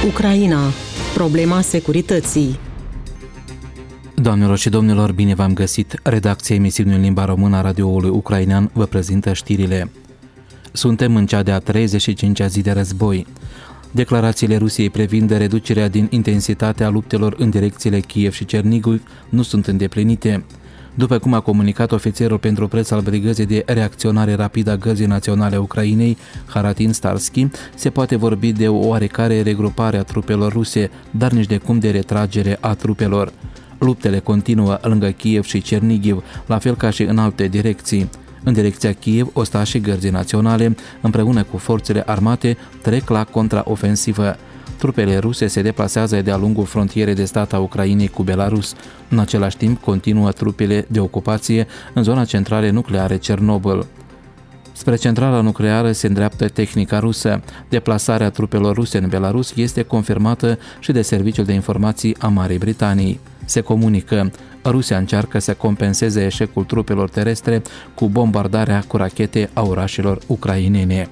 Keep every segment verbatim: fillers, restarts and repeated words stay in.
Ucraina. Problema securității. Doamnelor și domnilor, bine v-am găsit! Redacția emisiunii în limba română a radioului ucrainean vă prezintă știrile. Suntem în cea de-a treizeci și cincea zi de război. Declarațiile Rusiei privind reducerea din intensitatea luptelor în direcțiile Kiev și Cernigiv nu sunt îndeplinite. După cum a comunicat ofițerul pentru presă al Brigăzii de Reacționare Rapidă a Gărzii Naționale a Ucrainei, Haratin Starsky, se poate vorbi de o oarecare regrupare a trupelor ruse, dar nici de cum de retragere a trupelor. Luptele continuă lângă Kiev și Cernigiv, la fel ca și în alte direcții. În direcția Kiev, ostașii Gărzii Naționale, împreună cu forțele armate, trec la contraofensivă. Trupele ruse se deplasează de-a lungul frontierei de stat a Ucrainei cu Belarus. În același timp, continuă trupele de ocupație în zona centrală nucleare Cernobâl. Spre centrala nucleară se îndreaptă tehnica rusă. Deplasarea trupelor ruse în Belarus este confirmată și de Serviciul de Informații a Marii Britanii. Se comunică, Rusia încearcă să compenseze eșecul trupelor terestre cu bombardarea cu rachete a orașelor ucrainene.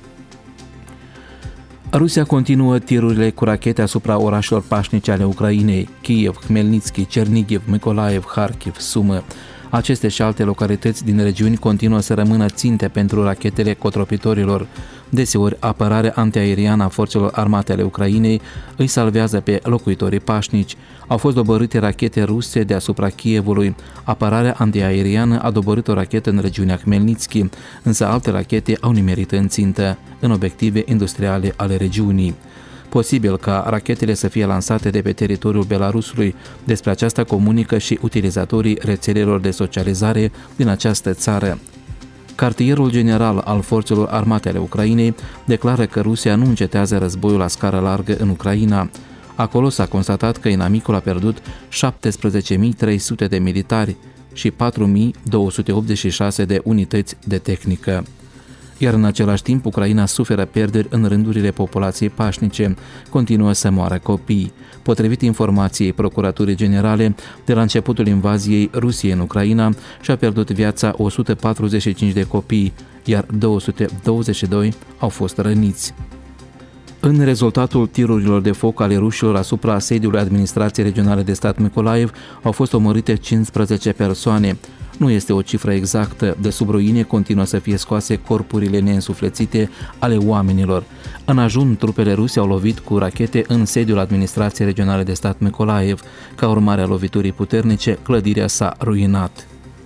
Rusia continuă tirurile cu rachete asupra orașelor pașnice ale Ucrainei, Kiev, Khmelnytski, Cernigiv, Mykolaiv, Kharkiv, Sumă. Aceste și alte localități din regiuni continuă să rămână ținte pentru rachetele cotropitorilor. Deseori, apărarea antiaeriană a forțelor armate ale Ucrainei îi salvează pe locuitorii pașnici. Au fost doborâte rachete ruse deasupra Kievului. Apărarea antiaeriană a doborât o rachetă în regiunea Khmelnytski, însă alte rachete au nimerit în țintă, în obiective industriale ale regiunii. Posibil ca rachetele să fie lansate de pe teritoriul Belarusului. Despre aceasta comunică și utilizatorii rețelelor de socializare din această țară. Cartierul general al forțelor armate ale Ucrainei declară că Rusia nu încetează războiul la scară largă în Ucraina. Acolo s-a constatat că inamicul a pierdut șaptesprezece mii trei sute de militari și patru mii două sute optzeci și șase de unități de tehnică. Iar în același timp, Ucraina suferă pierderi în rândurile populației pașnice, continuă să moară copii. Potrivit informației Procuraturii Generale, de la începutul invaziei Rusiei în Ucraina și-a pierdut viața o sută patruzeci și cinci de copii, iar două sute douăzeci și doi au fost răniți. În rezultatul tirurilor de foc ale rușilor asupra sediului Administrației Regionale de Stat Mykolaiv au fost omorâte cincisprezece persoane. Nu este o cifră exactă, de sub ruine continuă să fie scoase corpurile neînsuflețite ale oamenilor. În ajun, trupele ruse au lovit cu rachete în sediul Administrației Regionale de Stat Mykolaiv. Ca urmare a loviturii puternice, clădirea s-a ruinat.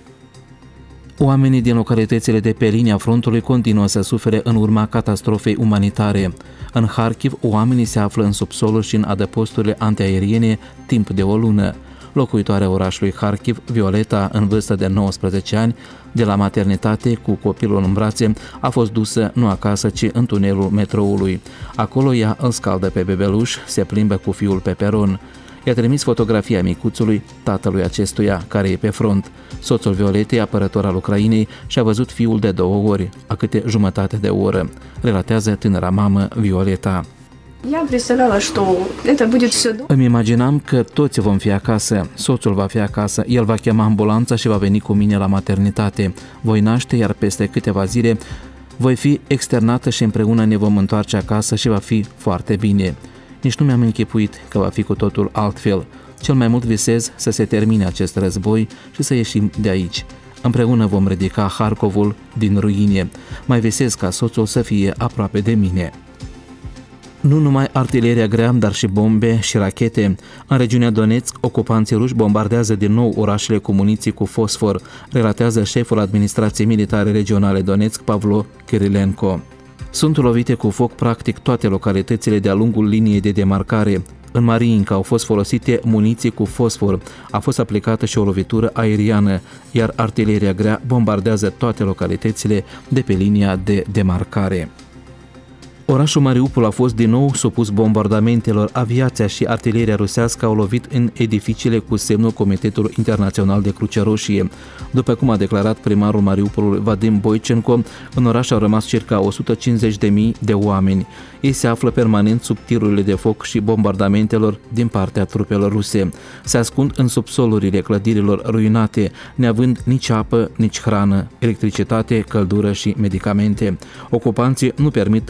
Oamenii din localitățile de pe linia frontului continuă să sufere în urma catastrofei umanitare. În Kharkiv, oamenii se află în subsolul și în adăposturile antiaeriene timp de o lună. Locuitoarea orașului Kharkiv, Violeta, în vârstă de nouăsprezece ani, de la maternitate cu copilul în brațe, a fost dusă nu acasă, ci în tunelul metroului. Acolo ea îl scaldă pe bebeluș, se plimbă cu fiul pe peron. I-a trimis fotografia micuțului, tatălui acestuia, care e pe front. Soțul Violetei, apărător al Ucrainei, și-a văzut fiul de două ori, a câte jumătate de oră, relatează tânăra mamă Violeta. Îmi imaginam că toți vom fi acasă, soțul va fi acasă, el va chema ambulanța și va veni cu mine la maternitate. Voi naște, iar peste câteva zile voi fi externată și împreună ne vom întoarce acasă și va fi foarte bine. Nici nu mi-am închipuit că va fi cu totul altfel. Cel mai mult visez să se termine acest război și să ieșim de aici. Împreună vom ridica Harkovul din ruine. Mai visez ca soțul să fie aproape de mine. Nu numai artileria grea, dar și bombe și rachete. În regiunea Donetsk, ocupanții ruși bombardează din nou orașele cu muniții cu fosfor, relatează șeful administrației militare regionale Donetsk, Pavlo Kirilenko. Sunt lovite cu foc practic toate localitățile de-a lungul liniei de demarcare. În Mariinka au fost folosite muniții cu fosfor, a fost aplicată și o lovitură aeriană, iar artileria grea bombardează toate localitățile de pe linia de demarcare. Orașul Mariupol a fost din nou supus bombardamentelor. Aviația și artileria rusească au lovit în edificiile cu semnul Comitetului Internațional de Cruce Roșie. După cum a declarat primarul Mariupolului Vadim Boichenko, în oraș au rămas circa o sută cincizeci de mii de oameni. Ei se află permanent sub tirurile de foc și bombardamentelor din partea trupelor ruse. Se ascund în subsolurile clădirilor ruinate, neavând nici apă, nici hrană, electricitate, căldură și medicamente. Ocupanții nu permit pătrunderea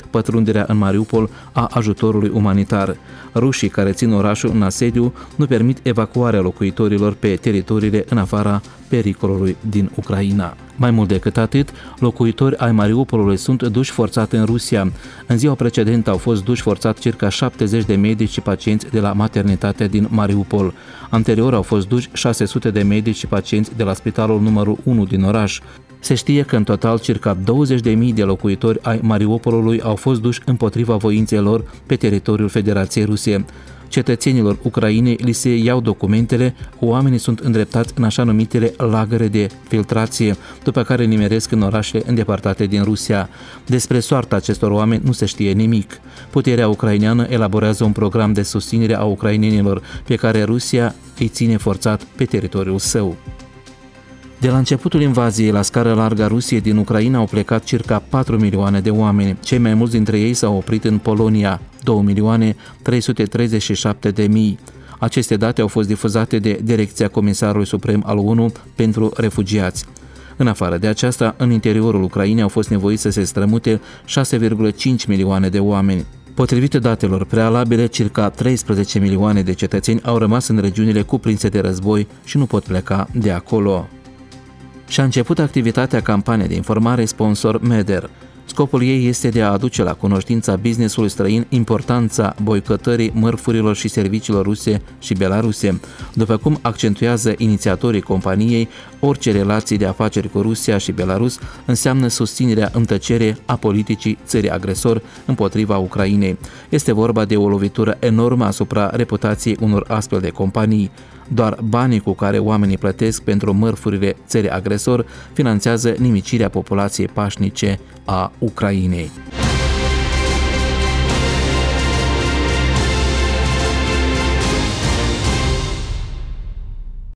pătrunderea în Mariupol a ajutorului umanitar. Rușii care țin orașul în asediu nu permit evacuarea locuitorilor pe teritoriile în afara pericolului din Ucraina. Mai mult decât atât, locuitori ai Mariupolului sunt duși forțat în Rusia. În ziua precedentă au fost duși forțat circa șaptezeci de medici și pacienți de la maternitatea din Mariupol. Anterior au fost duși șase sute de medici și pacienți de la spitalul numărul unu din oraș. Se știe că în total circa douăzeci de mii de locuitori ai Mariupolului au fost duși împotriva voinței lor pe teritoriul Federației Ruse. Cetățenilor Ucrainei li se iau documentele, oamenii sunt îndreptați în așa numitele lagăre de filtrație, după care nimeresc în orașele îndepărtate din Rusia. Despre soarta acestor oameni nu se știe nimic. Puterea ucraineană elaborează un program de susținere a ucrainenilor pe care Rusia îi ține forțat pe teritoriul său. De la începutul invaziei la scară largă a Rusiei din Ucraina au plecat circa patru milioane de oameni. Cei mai mulți dintre ei s-au oprit în Polonia, două milioane trei sute treizeci și șapte de mii. Aceste date au fost difuzate de Direcția Comisarului Suprem al O N U pentru Refugiați. În afară de aceasta, în interiorul Ucrainei au fost nevoiți să se strămute șase virgulă cinci milioane de oameni. Potrivit datelor prealabile, circa treisprezece milioane de cetățeni au rămas în regiunile cuprinse de război și nu pot pleca de acolo. Și-a început activitatea campaniei de informare sponsor MEDER. Scopul ei este de a aduce la cunoștința business-ului străin importanța boicotării mărfurilor și serviciilor ruse și belaruse. După cum accentuează inițiatorii companiei, orice relații de afaceri cu Rusia și Belarus înseamnă susținerea în tăcere a politicii țării agresor împotriva Ucrainei. Este vorba de o lovitură enormă asupra reputației unor astfel de companii. Doar banii cu care oamenii plătesc pentru mărfurile țării agresor finanțează nimicirea populației pașnice a Ucrainei.